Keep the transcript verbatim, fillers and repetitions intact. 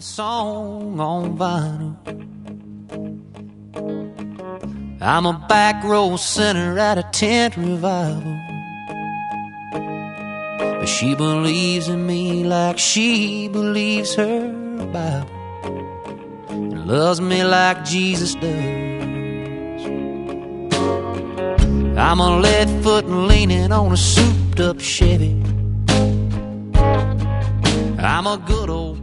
song on vinyl. I'm a back row sinner at a tent revival, but she believes in me like she believes her Bible, and loves me like Jesus does. I'm a lead foot leaning on a souped up Chevy. I'm a good old